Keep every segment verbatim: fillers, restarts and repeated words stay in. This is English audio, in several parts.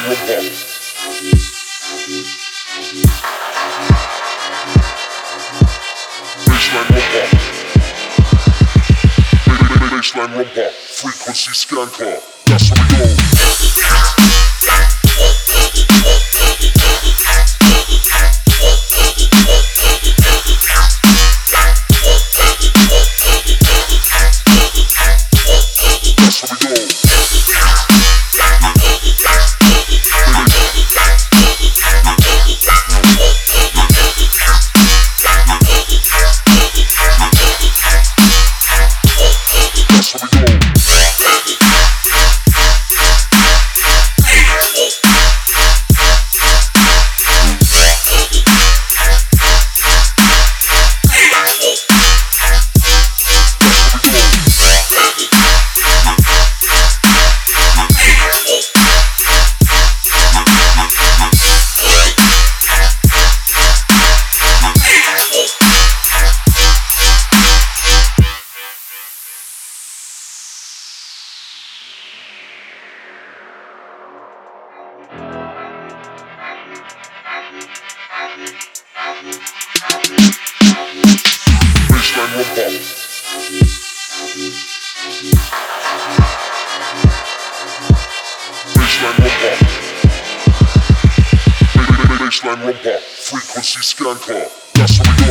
rumba. Baseline rumba. Baseline rumba. Frequency scan car. That's how we go. Baseline rumba. Baseline rumba. Baseline rumba. Frequency scan car. That's how we go.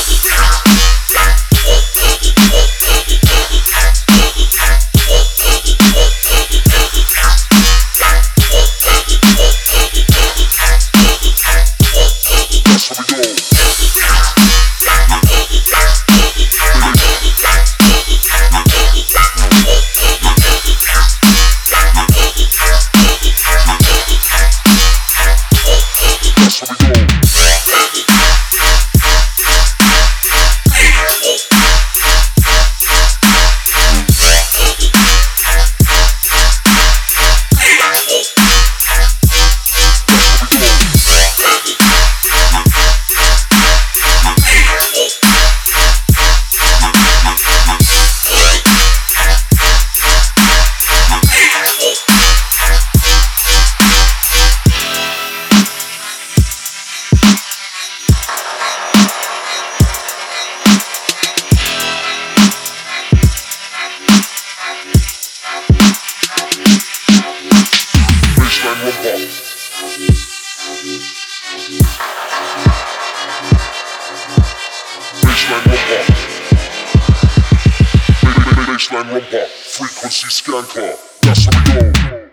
Baseline rumba. Baseline rumba. Frequency scan car. That's how we go.